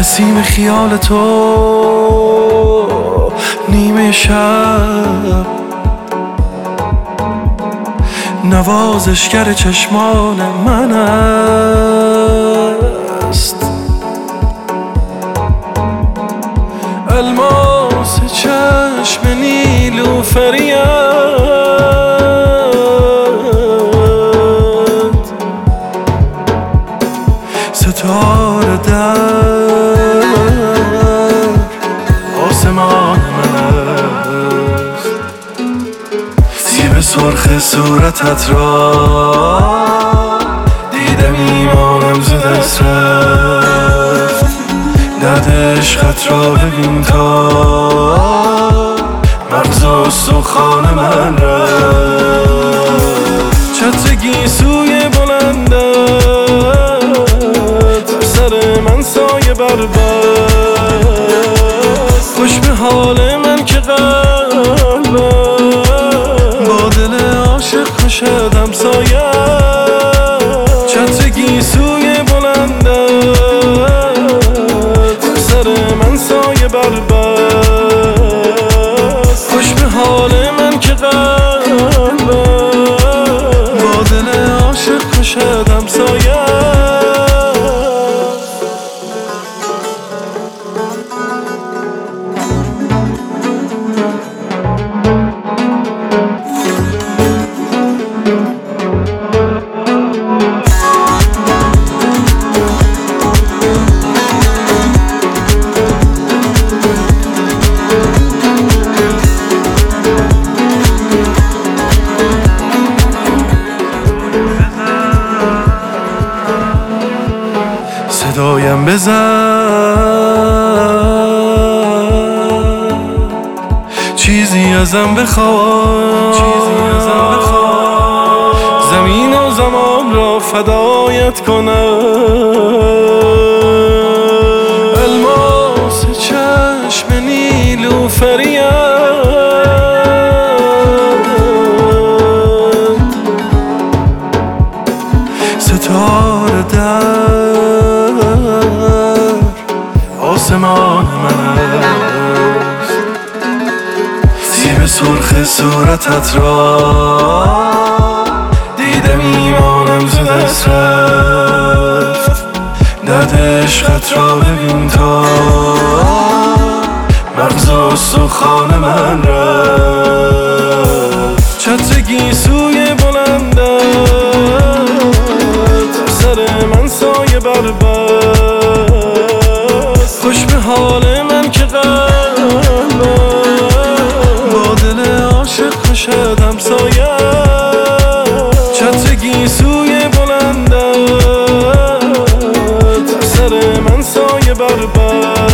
نسیم خیال تو نیمه شب، نوازشگر چشمان من است. الماس چشم نیلوفریت، ستاره در آسمان من است. سیب سرخ صورتت را دیدم ایمانم ز دست رفت. درد عشقت را ببین تا مغز و استخوان من رفت. چتر گیسوی بلندت بر سر من سایه بربست. خوش به حال من که قلبم با دل عاشق کشد همسایه. چتر گیسوی بلندت بر سر من سایه بربست. خوش به حال من که قلبم با دل عاشق کشد همسایه. صدایم بزن، چیزی ازم بخواد، زمین و زمان را فدایت کنم. الماس چشم نیلوفریت، ستاره در آسمان من است. سیب سرخ صورتت را دیدم ایمانم ز دست رفت. درد عشقت را ببین تا مغز و استخوان من رفت. چتر گیسوی بلندت بر سر من سایه بربست. خوش به حال من که قلبم با دل عاشق کشد همسایه. چتر گیسوی بلندت بر سر من سایه بربست.